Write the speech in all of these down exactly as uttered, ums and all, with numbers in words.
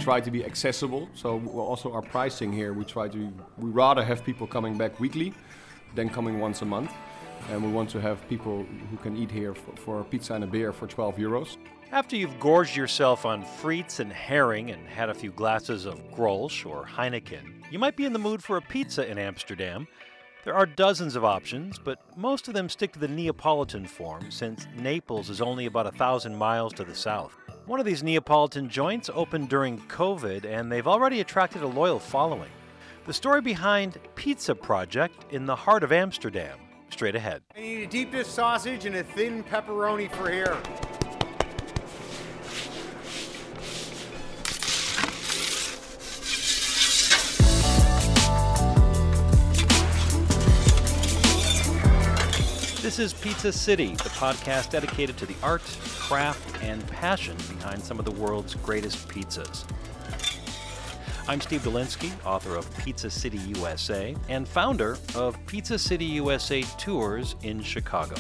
try to be accessible. So also our pricing here, we try to, we rather have people coming back weekly than coming once a month. And we want to have people who can eat here for, for a pizza and a beer for twelve euros. After you've gorged yourself on frites and herring and had a few glasses of Grolsch or Heineken, you might be in the mood for a pizza in Amsterdam. There are dozens of options, but most of them stick to the Neapolitan form, since Naples is only about a thousand miles to the south. One of these Neapolitan joints opened during COVID, and they've already attracted a loyal following. The story behind Pizza Project in the heart of Amsterdam. Straight ahead. I need a deep dish sausage and a thin pepperoni for here. This is Pizza City, the podcast dedicated to the art, craft, and passion behind some of the world's greatest pizzas. I'm Steve Dolinsky, author of Pizza City U S A and founder of Pizza City U S A Tours in Chicago.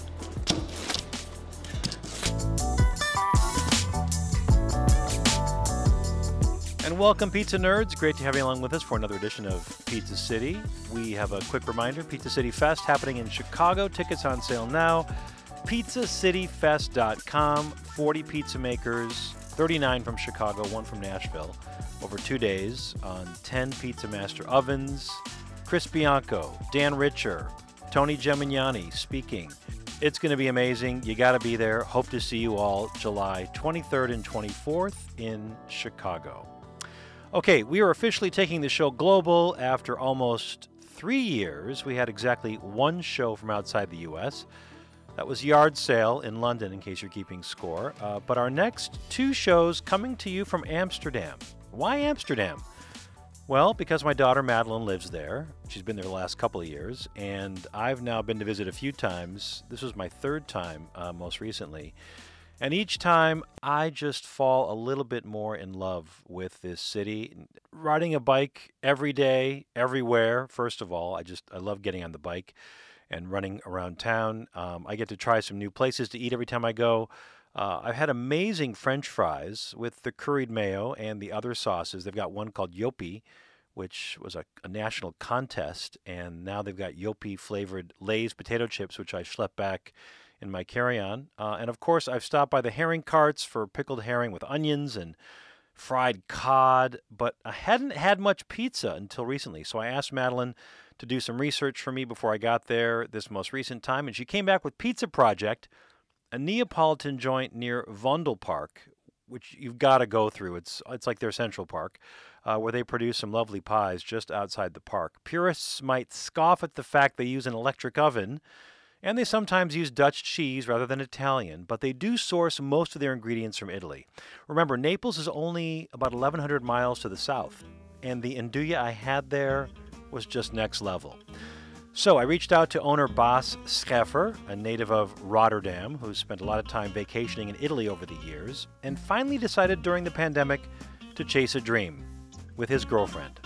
And welcome, pizza nerds. Great to have you along with us for another edition of Pizza City. We have a quick reminder, Pizza City Fest happening in Chicago. Tickets on sale now. pizza city fest dot com. forty pizza makers, thirty-nine from Chicago, one from Nashville, over two days on ten Pizza Master ovens. Chris Bianco, Dan Richer, Tony Gemignani speaking. It's going to be amazing. You got to be there. Hope to see you all July twenty-third and twenty-fourth in Chicago. Okay, we are officially taking the show global after almost three years. We had exactly one show from outside the U S. That was Yard Sale in London, in case you're keeping score. Uh, but our next two shows coming to you from Amsterdam. Why Amsterdam? Well, because my daughter Madeline lives there. She's been there the last couple of years, and I've now been to visit a few times. This was my third time, uh, most recently. And each time, I just fall a little bit more in love with this city. Riding a bike every day, everywhere, first of all. I just, I love getting on the bike and running around town. Um, I get to try some new places to eat every time I go. Uh, I've had amazing French fries with the curried mayo and the other sauces. They've got one called Yopi, which was a, a national contest, and now they've got Yopi-flavored Lay's potato chips, which I schlepped back in my carry-on. Uh, and, of course, I've stopped by the herring carts for pickled herring with onions and fried cod, but I hadn't had much pizza until recently, so I asked Madeline to do some research for me before I got there this most recent time, and she came back with Pizza Project, a Neapolitan joint near Vondelpark, which you've got to go through. It's it's like their Central Park, uh, where they produce some lovely pies just outside the park. Purists might scoff at the fact they use an electric oven, and they sometimes use Dutch cheese rather than Italian, but they do source most of their ingredients from Italy. Remember, Naples is only about eleven hundred miles to the south, and the andouille I had there was just next level. So I reached out to owner Bas Scheffer, a native of Rotterdam, who's spent a lot of time vacationing in Italy over the years, and finally decided during the pandemic to chase a dream with his girlfriend.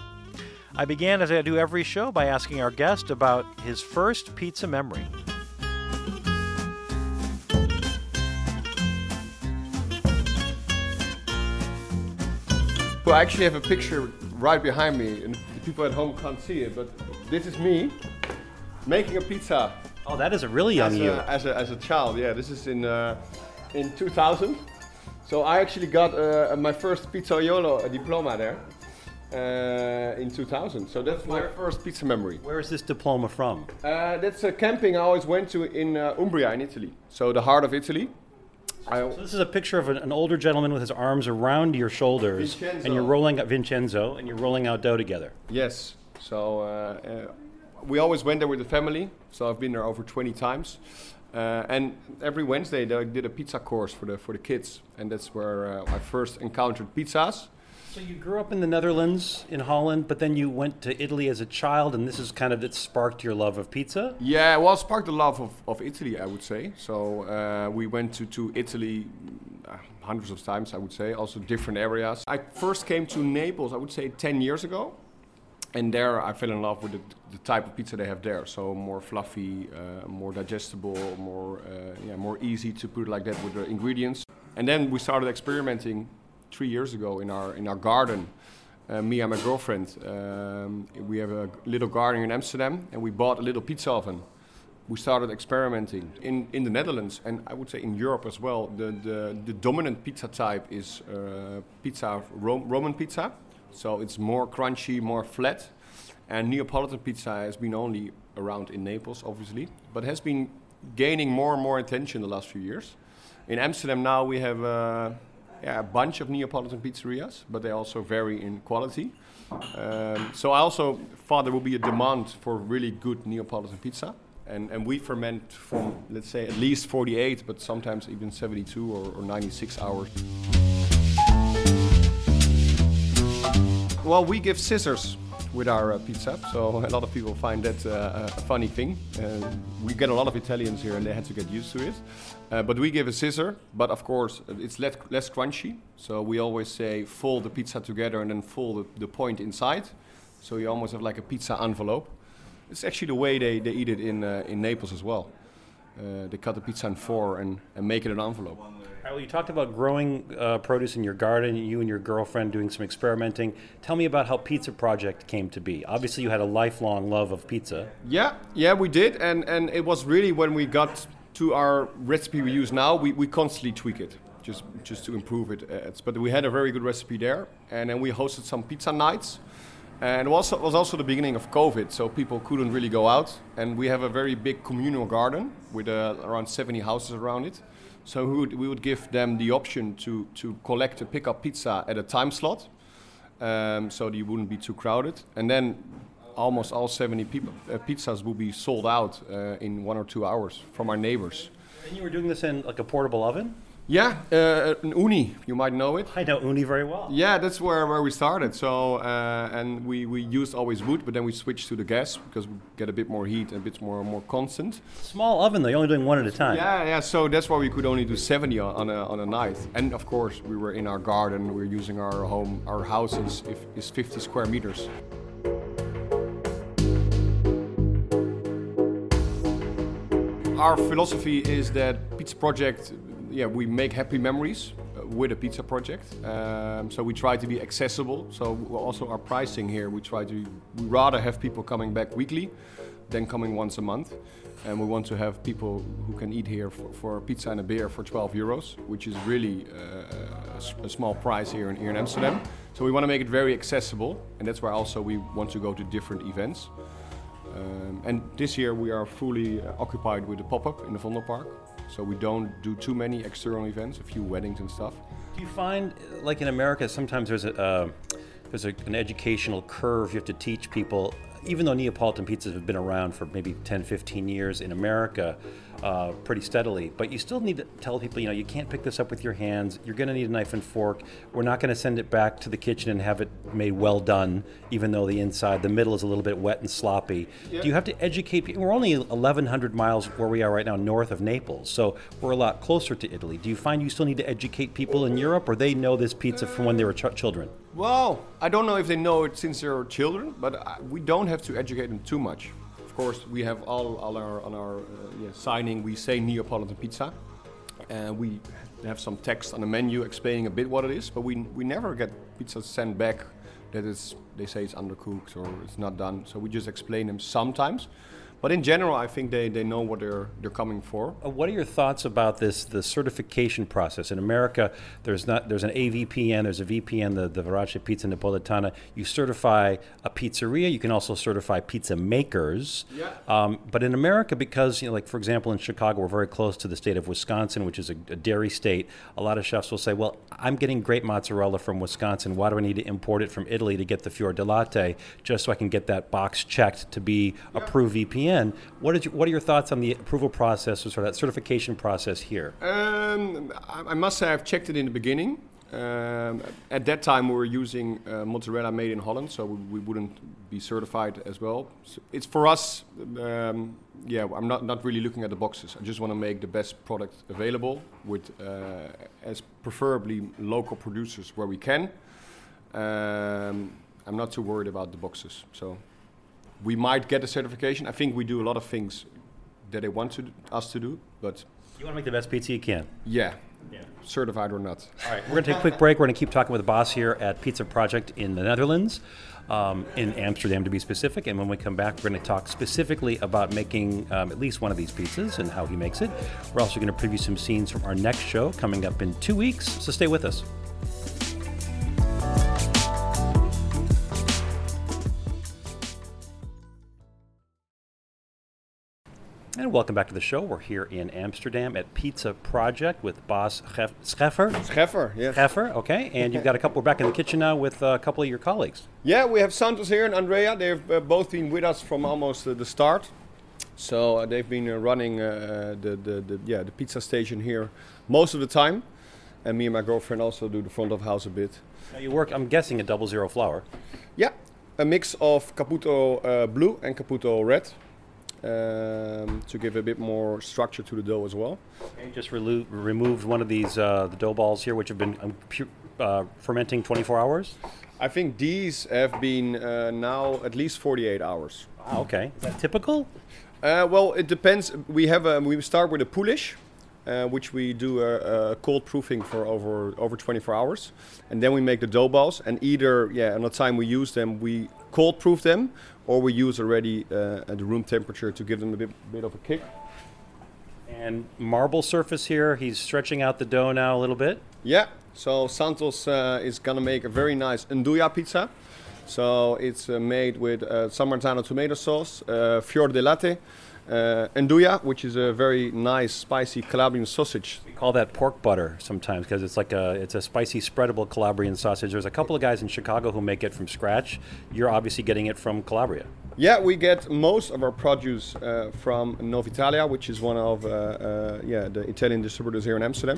I began, as I do every show, by asking our guest about his first pizza memory. So I actually have a picture right behind me, and the people at home can't see it, but this is me making a pizza. Oh, that is a really young as you. A, as, a, as a child, yeah. This is in uh, in two thousand. So I actually got uh, my first pizzaiolo diploma there uh, in two thousand. So that's my first pizza memory. Where is this diploma from? Uh, that's a camping I always went to in uh, Umbria in Italy. So the heart of Italy. So this is a picture of an, an older gentleman with his arms around your shoulders, Vincenzo. and you're rolling out Vincenzo, and you're rolling out dough together. Yes. So uh, uh, we always went there with the family. So I've been there over twenty times, uh, and every Wednesday they did a pizza course for the for the kids, and that's where uh, I first encountered pizzas. So you grew up in the Netherlands, in Holland, but then you went to Italy as a child, and this is kind of, it sparked your love of pizza? Yeah, well, it sparked the love of, of Italy, I would say. So uh, we went to, to Italy uh, hundreds of times, I would say, also different areas. I first came to Naples, I would say, ten years ago. And there I fell in love with the, the type of pizza they have there. So more fluffy, uh, more digestible, more uh, yeah, more easy to put it like that with the ingredients. And then we started experimenting three years ago in our in our garden. Uh, me and my girlfriend, um, we have a little garden in Amsterdam, and we bought a little pizza oven. We started experimenting in, in the Netherlands, and I would say in Europe as well. The the, the dominant pizza type is uh, pizza Ro- Roman pizza, so it's more crunchy, more flat. And Neapolitan pizza has been only around in Naples, obviously, but has been gaining more and more attention the last few years. In Amsterdam now we have uh, yeah, a bunch of Neapolitan pizzerias, but they also vary in quality. Um, so I also thought there will be a demand for really good Neapolitan pizza. And, and we ferment from, let's say, at least forty-eight, but sometimes even seventy-two or, or ninety-six hours. Well, we give scissors with our uh, pizza, so a lot of people find that uh, a funny thing. Uh, we get a lot of Italians here and they had to get used to it. Uh, but we give a scissor, but of course it's less, less crunchy. So we always say fold the pizza together and then fold the, the point inside. So you almost have like a pizza envelope. It's actually the way they, they eat it in uh, in Naples as well. Uh, they cut the pizza in four and, and make it an envelope. Well, you talked about growing uh, produce in your garden, you and your girlfriend doing some experimenting. Tell me about how Pizza Project came to be. Obviously, you had a lifelong love of pizza. Yeah, yeah, we did. And, and it was really when we got to our recipe we use now, we, we constantly tweak it just, just to improve it. Uh, it's, but we had a very good recipe there. And then we hosted some pizza nights. And it was, was also the beginning of COVID, so people couldn't really go out. And we have a very big communal garden with uh, around seventy houses around it. So we would, we would give them the option to, to collect and pick up pizza at a time slot, um, so that you wouldn't be too crowded. And then almost all seventy people, uh, pizzas will be sold out uh, in one or two hours from our neighbors. And you were doing this in like a portable oven? Yeah, uh, an Uni, you might know it. I know Uni very well. Yeah, that's where, where we started. So, uh, and we, we used always wood, but then we switched to the gas because we get a bit more heat and a bit more more constant. Small oven though, you're only doing one at a time. Yeah, yeah. So that's why we could only do seventy on, on a on a night. And of course, we were in our garden. We're using our home. Our house is is fifty square meters. Our philosophy is that Pizza Project. Yeah, we make happy memories uh, with a pizza project. Um, so we try to be accessible. So also our pricing here, we try to, we rather have people coming back weekly than coming once a month. And we want to have people who can eat here for, for pizza and a beer for twelve euros, which is really uh, a, a small price here in, here in Amsterdam. So we want to make it very accessible. And that's why also we want to go to different events. Um, and this year we are fully uh, occupied with the pop-up in the Vondelpark. So we don't do too many external events, a few weddings and stuff. Do you find, like in America, sometimes there's a uh, there's a, an educational curve you have to teach people, even though Neapolitan pizzas have been around for maybe ten, fifteen years in America, uh, pretty steadily, but you still need to tell people, you know, you can't pick this up with your hands, you're gonna need a knife and fork, we're not gonna send it back to the kitchen and have it made well done, even though the inside, the middle is a little bit wet and sloppy. Yeah. Do you have to educate people? We're only eleven hundred miles where we are right now north of Naples, so we're a lot closer to Italy. Do you find you still need to educate people in Europe, or they know this pizza from when they were ch- children? Well, I don't know if they know it since they're children, but I, we don't have to educate them too much. Of course, we have all, all our on our uh, yeah, signing. We say Neapolitan pizza, and we have some text on the menu explaining a bit what it is. But we we never get pizza sent back that it's they say it's undercooked or it's not done. So we just explain them sometimes. But in general, I think they, they know what they're they're coming for. Uh, what are your thoughts about this the certification process in America? There's not there's an A V P N, there's a V P N, the the Verace Pizza Napoletana. You certify a pizzeria. You can also certify pizza makers. Yeah. Um, but in America, because you know, like for example, in Chicago, we're very close to the state of Wisconsin, which is a, a dairy state. A lot of chefs will say, "Well, I'm getting great mozzarella from Wisconsin. Why do I need to import it from Italy to get the Fior di Latte just so I can get that box checked to be yeah. approved V P N?" What, did you, what are your thoughts on the approval process or sort of that certification process here? Um, I must say I've checked it in the beginning. Um, at that time we were using uh, mozzarella made in Holland, so we, we wouldn't be certified as well. So it's for us, um, yeah, I'm not, not really looking at the boxes. I just want to make the best product available with uh, as preferably local producers where we can. Um, I'm not too worried about the boxes. So. We might get a certification. I think we do a lot of things that they want to, us to do, but... You want to make the best pizza you can. Yeah, yeah. certified or not. All right, we're going to take a quick break. We're going to keep talking with the boss here at Pizza Project in the Netherlands, um, in Amsterdam to be specific. And when we come back, we're going to talk specifically about making um, at least one of these pizzas and how he makes it. We're also going to preview some scenes from our next show coming up in two weeks, so stay with us. And welcome back to the show. We're here in Amsterdam at Pizza Project with boss Gef- Scheffer. Scheffer, yes. Scheffer, okay. And you've got a couple, we're back in the kitchen now with a couple of your colleagues. Yeah, we have Santos here and Andrea. They've uh, both been with us from almost uh, the start. So uh, they've been uh, running uh, the, the, the, yeah, the pizza station here most of the time. And me and my girlfriend also do the front of house a bit. Now you work, I'm guessing, a double zero flour. Yeah, a mix of Caputo uh, Blue and Caputo Red. Um, to give a bit more structure to the dough as well. Okay, just relo- removed one of these, uh, the dough balls here, which have been um, pu- uh, fermenting twenty-four hours? I think these have been uh, now at least forty-eight hours. Wow, okay. Is that typical? Uh, well, it depends. We have a, we start with a poolish, uh, which we do a, a cold proofing for over over twenty-four hours, and then we make the dough balls. And either, yeah, on the time we use them, we cold proof them, or we use already uh, at the room temperature to give them a bit, bit of a kick. And marble surface here, he's stretching out the dough now a little bit. Yeah, so Santos uh, is gonna make a very nice Nduja pizza. So it's uh, made with uh, San Marzano tomato sauce, uh, fior di latte, uh, Nduja, which is a very nice spicy Calabrian sausage. We call that pork butter sometimes because it's like a it's a spicy spreadable Calabrian sausage. There's a couple of guys in Chicago who make it from scratch. You're obviously getting it from Calabria. Yeah, we get most of our produce uh, from Novitalia, which is one of uh, uh, yeah the Italian distributors here in Amsterdam.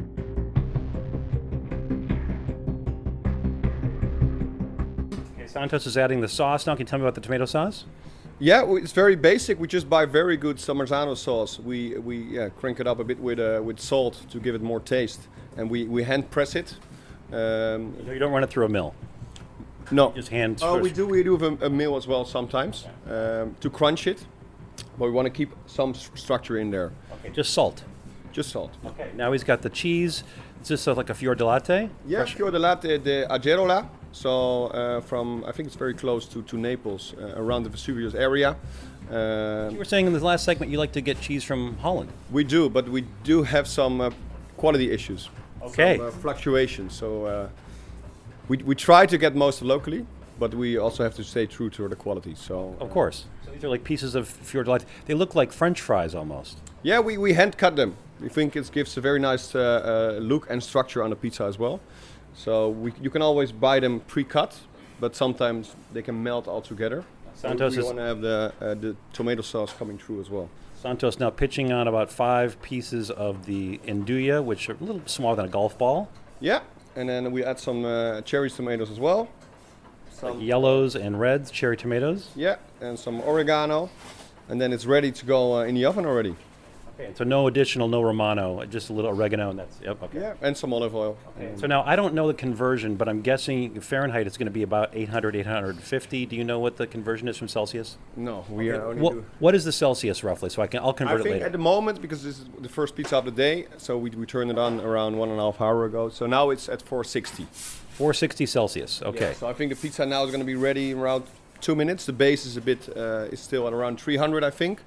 Okay, Santos is adding the sauce now. Can you tell me about the tomato sauce? Yeah, we- it's very basic. We just buy very good San Marzano sauce. We we yeah, crank it up a bit with uh, with salt to give it more taste, and we, we hand press it. Um, You don't run it through a mill. no, Just hand. oh, we do we do have a, a mill as well sometimes um, to crunch it, but we want to keep some s- structure in there. Okay, just salt. Just salt. Okay. Now he's got the cheese. Is this uh, like a fior di latte? Yeah, fior di latte de Agerola. So uh, from I think it's very close to to Naples, uh, around the Vesuvius area. Um, You were saying in the last segment you like to get cheese from Holland. we do, but we do have some uh, quality issues. Okay. Some, uh, fluctuations. So uh, we we try to get most locally, but we also have to stay true to the quality. So Of course. So these are like pieces of fior di latte. They look like French fries almost. yeah, we, we hand cut them. We think it gives a very nice uh, uh, look and structure on the pizza as well. So we, you can always buy them pre-cut, but sometimes they can melt all together. Santos we is want to have the uh, the tomato sauce coming through as well. Santos now pitching on about five pieces of the Nduja, which are a little smaller than a golf ball. Yeah, and then we add some uh, cherry tomatoes as well. Like yellows and reds, cherry tomatoes. Yeah, and some oregano, and then it's ready to go uh, in the oven already. Okay, so no additional, no Romano, just a little oregano, and that's yep. Okay. Yeah, and some olive oil. Okay. So now I don't know the conversion, but I'm guessing Fahrenheit is going to be about eight hundred, eight hundred fifty. Do you know what the conversion is from Celsius? No, we are only What, do. what is the Celsius roughly? So I can I'll I convert it think later. at the moment, because this is the first pizza of the day, so we, we turned it on around one and a half hour ago. So now it's at four sixty. four sixty Celsius. Okay. Yeah, so I think the pizza now is going to be ready in around two minutes. The base is a bit uh, is still at around three hundred, I think.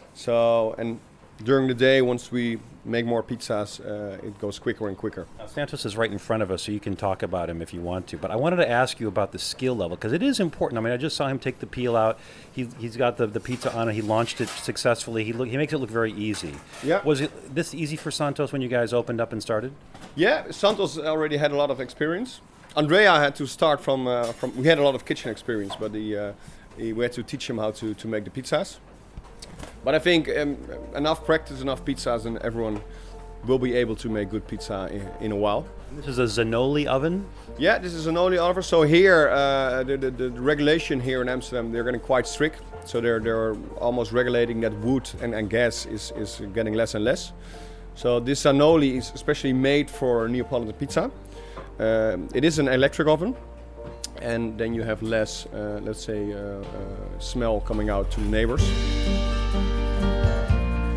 So and during the day, once we make more pizzas, uh, it goes quicker and quicker. Now, Santos is right in front of us, so you can talk about him if you want to. But I wanted to ask you about the skill level, because it is important. I mean, I just saw him take the peel out. He, he's got the, the pizza on it. He launched it successfully. He, look, he makes it look very easy. Yeah. Was it this easy for Santos when you guys opened up and started? Yeah, Santos already had a lot of experience. Andrea had to start from, uh, from we had a lot of kitchen experience, but he, uh, he, we had to teach him how to, to make the pizzas. But I think um, enough practice, enough pizzas, and everyone will be able to make good pizza in, in a while. This is a Zanoli oven. Yeah, this is an only offer. So here, uh, the, the, the regulation here in Amsterdam, they're getting quite strict. So they're they're almost regulating that wood and, and gas is, is getting less and less. So this Zanoli is especially made for Neapolitan pizza. Um, it is an electric oven, and then you have less, uh, let's say, uh, uh, smell coming out to the neighbors. Now,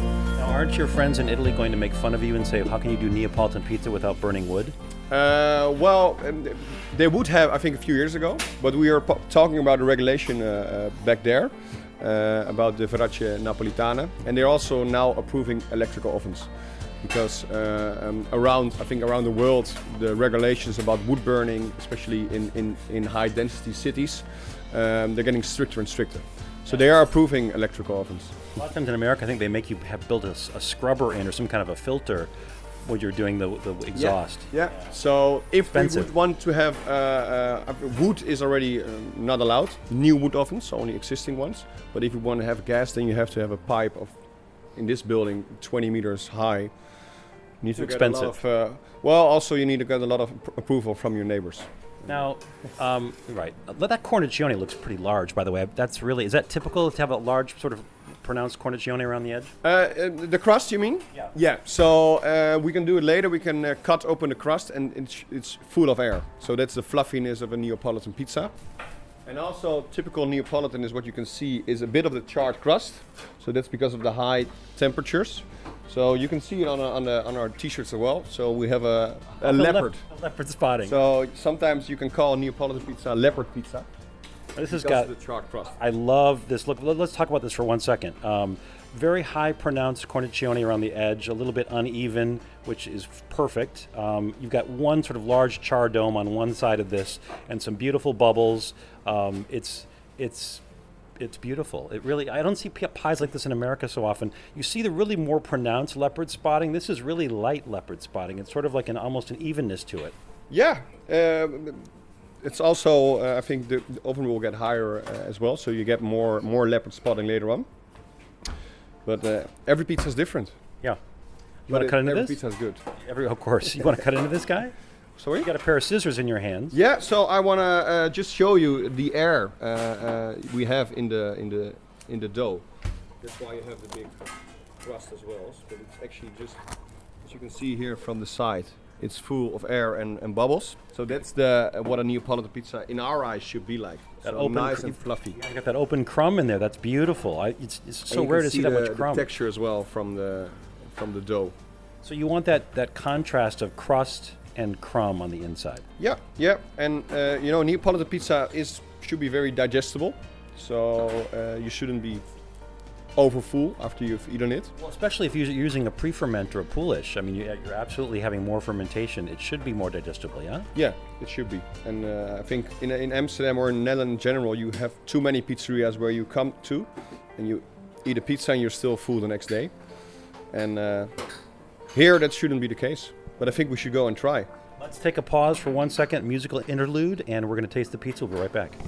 aren't your friends in Italy going to make fun of you and say, how can you do Neapolitan pizza without burning wood? Uh, well, um, they would have, I think, a few years ago, but we are po- talking about the regulation uh, uh, back there uh, about the Verace Napolitana, and they're also now approving electrical ovens because uh, um, around, I think, around the world, the regulations about wood burning, especially in, in, in high-density cities, um, they're getting stricter and stricter. So they are approving electrical ovens. A lot of times in America, I think they make you have built a, a scrubber in or some kind of a filter when you're doing the, the exhaust. Yeah. yeah. So if Expensive. we would want to have uh, uh, wood is already uh, not allowed. New wood ovens, only existing ones. But if you want to have gas, then you have to have a pipe of, in this building, twenty meters high. You need to expensive. Get a lot of, uh, well, also you need to get a lot of pr- approval from your neighbors. Now, um, right, that cornicione looks pretty large, by the way. That's really, is that typical to have a large sort of pronounced cornicione around the edge? Uh, uh, the crust, you mean? Yeah. Yeah. So uh, we can do it later. We can uh, cut open the crust, and it's, it's full of air. So that's the fluffiness of a Neapolitan pizza. And also, typical Neapolitan is what you can see is a bit of the charred crust. So that's because of the high temperatures. So you can see it on, a, on, a, on our t-shirts as well. So we have a, a leopard. Le- leopard spotting. So sometimes you can call Neapolitan pizza leopard pizza. This has because got of the charred crust. I love this look. Let- Let's talk about this for one second. Um, very high pronounced cornicione around the edge, a little bit uneven, which is f- perfect. Um, you've got one sort of large char dome on one side of this, and some beautiful bubbles. Um, it's it's it's beautiful. It really. I don't see p- pies like this in America so often. You see the really more pronounced leopard spotting. This is really light leopard spotting. It's sort of like an almost an evenness to it. Yeah. Um, It's also, uh, I think the, the oven will get higher uh, as well, so you get more more leopard spotting later on. But uh, every pizza is different. Yeah. You But want to it- cut into every this? pizza is good. Every, of course. You want to cut into this guy? Sorry? You got a pair of scissors in your hands. Yeah. So I want to uh, just show you the air uh, uh, we have in the in the in the dough. That's why you have the big crust as well. But it's actually just, as you can see here from the side, it's full of air and, and bubbles. So that's the uh, what a Neapolitan pizza in our eyes should be like. That so open nice cr- and fluffy. You got that open crumb in there. That's beautiful. I, it's it's so And you rare can to see that the, much the crumb. texture as well from the from the dough. So you want that, that contrast of crust and crumb on the inside. Yeah, yeah, and uh, you know, Neapolitan pizza is should be very digestible, so uh, you shouldn't be over full after you've eaten it. Well, especially if you're using a pre-ferment or a poolish. I mean, you- you're absolutely having more fermentation. It should be more digestible, yeah? Yeah, it should be. And uh, I think in, in Amsterdam or in Netherlands in general, you have too many pizzerias where you come to and you eat a pizza and you're still full the next day. And uh, here that shouldn't be the case. But I think we should go and try. Let's take a pause for one second, musical interlude, and we're going to taste the pizza. We'll be right back.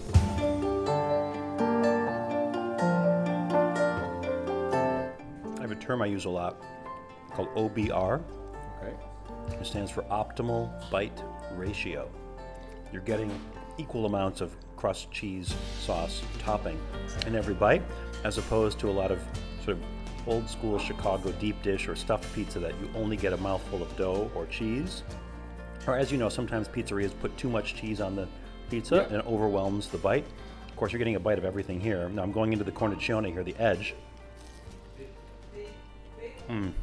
I have a term I use a lot called O B R. Okay. It stands for optimal bite ratio. You're getting equal amounts of crust, cheese, sauce, topping in every bite, as opposed to a lot of sort of old school Chicago deep dish or stuffed pizza that you only get a mouthful of dough or cheese. Or as you know, sometimes pizzerias put too much cheese on the pizza Yeah. and it overwhelms the bite. Of course, you're getting a bite of everything here. Now I'm going into the cornicione here, the edge. Mm.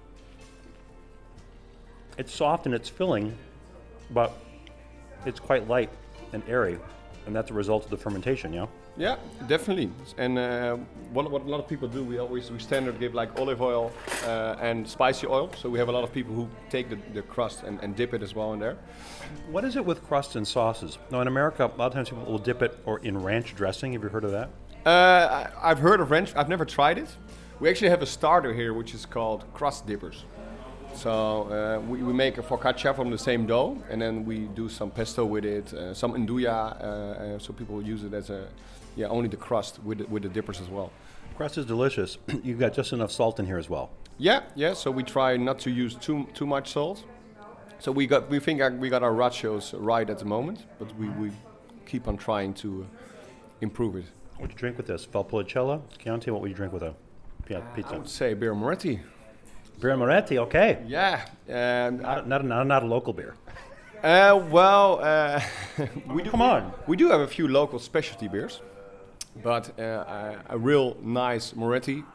It's soft and it's filling, but it's quite light and airy, and that's a result of the fermentation, yeah? Yeah, definitely. And uh, what, what a lot of people do, we always we standard give like olive oil uh, and spicy oil. So we have a lot of people who take the, the crust and, and dip it as well in there. What is it with crust and sauces? Now, in America, a lot of times people will dip it or in ranch dressing. Have you heard of that? Uh, I, I've heard of ranch. I've never tried it. We actually have a starter here, which is called crust dippers. So uh, we, we make a focaccia from the same dough, and then we do some pesto with it, uh, some nduja, uh, uh, so people use it as a, yeah, only the crust with the, with the dippers as well. Crust is delicious. You've got just enough salt in here as well. Yeah, yeah. So we try not to use too too much salt. So we got we think we got our ratios right at the moment, but we, we keep on trying to uh, improve it. What would you drink with this? Valpolicella? Chianti, what would you drink with a pi- I pizza? would say beer Moretti. Beer Moretti, okay. Yeah. Um, Not, not, not, not a local beer. Uh, well, uh, we do, Come on. We do have a few local specialty beers, but uh, a, a real nice Moretti,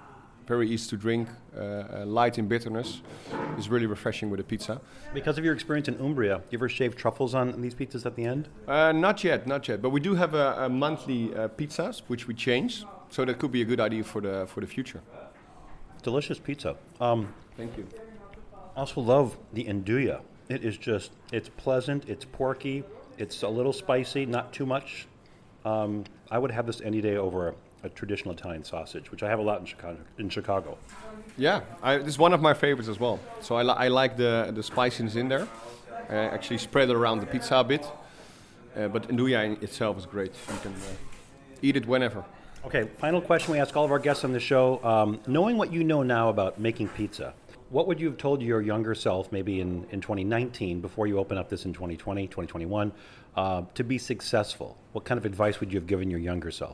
very easy to drink, uh, uh, light in bitterness. It's really refreshing with a pizza. Because of your experience in Umbria, do you ever shave truffles on these pizzas at the end? Uh, not yet, not yet. But we do have a, a monthly uh, pizzas, which we change. So that could be a good idea for the for the future. Delicious pizza. Um, Thank you. I also love the andouille. It is just, it's pleasant, it's porky, it's a little spicy, not too much. Um, I would have this any day over a, a traditional Italian sausage, which I have a lot in Chicago. In Chicago. Yeah, I, this is one of my favorites as well. So I, li- I like the, the spiciness in there. Uh, actually spread it around the pizza a bit. Uh, but andouille in itself is great. You can uh, eat it whenever. Okay, final question we ask all of our guests on the show. Um, knowing what you know now about making pizza, what would you have told your younger self, maybe in, in twenty nineteen, before you open up this in twenty twenty, twenty twenty-one, uh, to be successful? What kind of advice would you have given your younger self?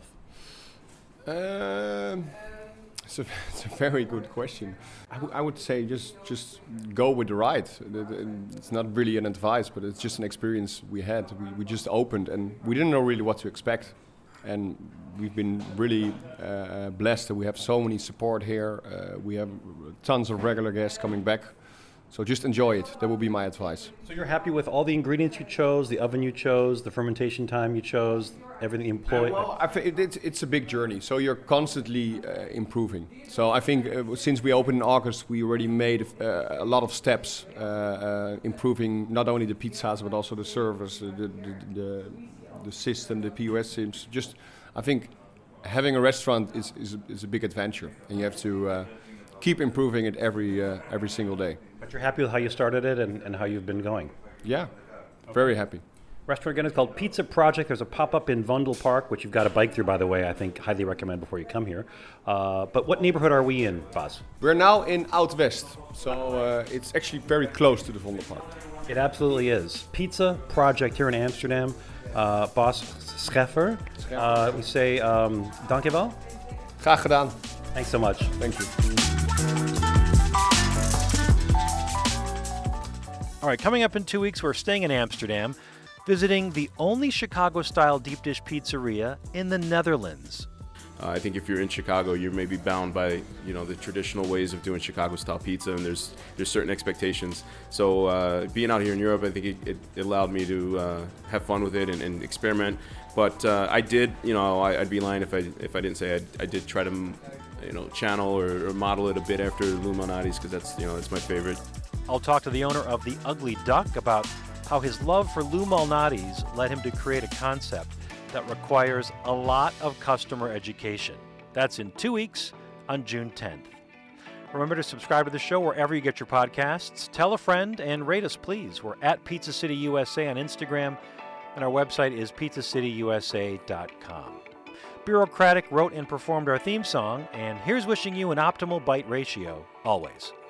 Um, it's, a, it's a very good question. I, w- I would say just just go with the ride. The- the- It's not really an advice, but it's just an experience we had. We, we just opened and we didn't know really what to expect. And we've been really uh, blessed that we have so many support here. Uh, we have tons of regular guests coming back. So just enjoy it. That would be my advice. So you're happy with all the ingredients you chose, the oven you chose, the fermentation time you chose, everything you employed? Well, I think it, it's, it's a big journey. So you're constantly uh, improving. So I think uh, since we opened in August, we already made uh, a lot of steps, uh, uh, improving not only the pizzas but also the service, uh, the, the, the the system, the P O S systems. Just, I think, having a restaurant is is a, is a big adventure, and you have to uh, keep improving it every uh, every single day. But you're happy with how you started it and, and how you've been going? Yeah, very happy. Restaurant again is called Pizza Project. There's a pop-up in Vondel Park, which you've got to bike through, by the way. I think highly recommend before you come here. Uh, but what neighborhood are we in, Bas? We're now in Oud West, so uh, it's actually very close to the Vondel Park. It absolutely is. Pizza Project here in Amsterdam. Uh, Bas Scheffer, uh, we say um, dankjewel. Graag gedaan. Thanks so much. Thank you. All right, coming up in two weeks, we're staying in Amsterdam, visiting the only Chicago-style deep dish pizzeria in the Netherlands. Uh, I think if you're in Chicago, you're maybe bound by, you know, the traditional ways of doing Chicago-style pizza, and there's there's certain expectations. So uh, being out here in Europe, I think it, it, it allowed me to uh, have fun with it and, and experiment. But uh, I did, you know, I, I'd be lying if I if I didn't say I, I did try to, you know, channel or, or model it a bit after Lou Malnati's, because that's, you know, that's my favorite. I'll talk to the owner of The Ugly Duck about how his love for Lou Malnati's led him to create a concept that requires a lot of customer education. That's in two weeks on June tenth. Remember to subscribe to the show wherever you get your podcasts. Tell a friend and rate us, please. We're at Pizza City U S A on Instagram, and our website is pizza city u s a dot com. Bureaucratic wrote and performed our theme song, and here's wishing you an optimal bite ratio always.